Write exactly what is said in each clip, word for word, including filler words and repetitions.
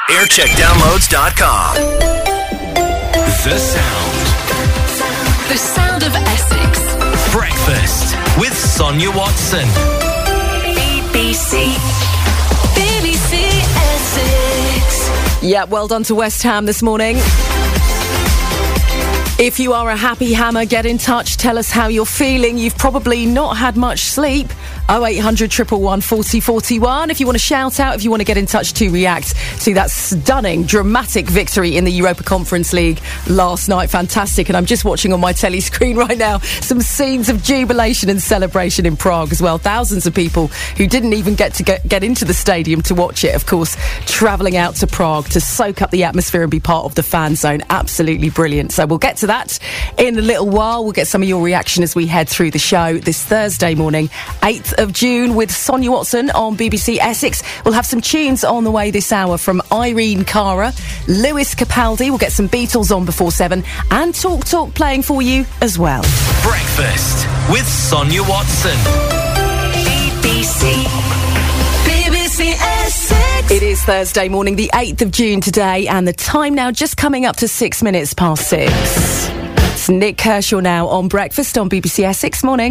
aircheck downloads dot com. The sound. The sound of Essex. Breakfast with Sonia Watson. B B C. B B C Essex. Yeah, well done to West Ham this morning. If you are a happy hammer, get in touch. Tell us how you're feeling. You've probably not had much sleep. oh eight hundred, one one one, four oh four one. If you want to shout out, if you want to get in touch to react to that stunning, dramatic victory in the Europa Conference League last night. Fantastic. And I'm just watching on my telly screen right now some scenes of jubilation and celebration in Prague as well. Thousands of people who didn't even get to get, get into the stadium to watch it, of course, travelling out to Prague to soak up the atmosphere and be part of the fan zone. Absolutely brilliant. So we'll get to that in a little while. We'll get some of your reaction as we head through the show this Thursday morning, eighth of June, with Sonia Watson on B B C Essex. We'll have some tunes on the way this hour from Irene Cara, Lewis Capaldi. We'll get some Beatles on before seven, and Talk Talk playing for you as well. Breakfast with Sonia Watson. B B C. B B C Essex. It is Thursday morning, the eighth of June today, and the time now just coming up to six minutes past six. It's Nick Kershaw now on Breakfast on B B C Essex. Morning.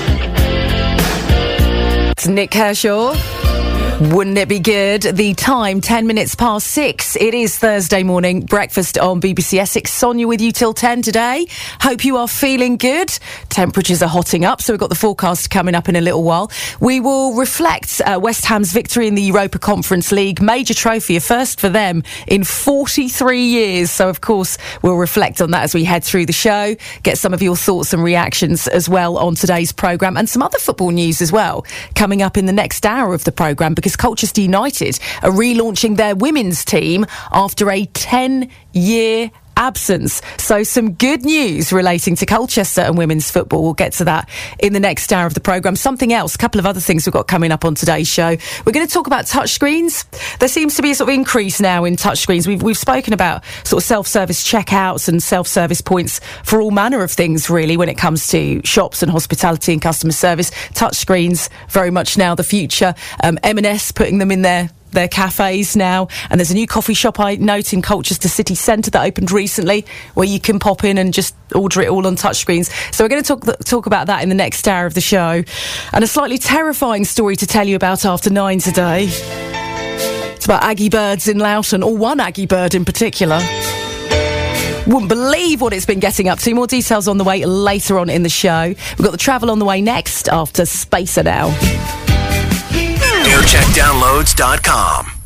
It's Nick Kershaw. Wouldn't it be good? The time, ten minutes past six. It is Thursday morning. Breakfast on B B C Essex. Sonia with you till ten today. Hope you are feeling good. Temperatures are hotting up, so we've got the forecast coming up in a little while. We will reflect uh, West Ham's victory in the Europa Conference League. Major trophy, a first for them in forty-three years. So, of course, we'll reflect on that as we head through the show. Get some of your thoughts and reactions as well on today's programme, and some other football news as well coming up in the next hour of the programme, because Colchester United are relaunching their women's team after a ten-year absence. So some good news relating to Colchester and women's football. We'll get to that in the next hour of the programme. Something else, a couple of other things we've got coming up on today's show. We're going to talk about touchscreens. There seems to be a sort of increase now in touchscreens. We've, we've spoken about sort of self-service checkouts and self-service points for all manner of things, really, when it comes to shops and hospitality and customer service. Touchscreens, very much now the future. Um, M and S putting them in their their cafes now, and there's a new coffee shop I note in Colchester City Centre that opened recently where you can pop in and just order it all on touchscreens. So we're going to talk talk about that in the next hour of the show, and a slightly terrifying story to tell you about after nine today. It's about Aggie birds in Loughton, or one Aggie bird in particular. Wouldn't believe what it's been getting up to. More details on the way later on in the show. We've got the travel on the way next after Spacer Now. aircheck downloads dot com.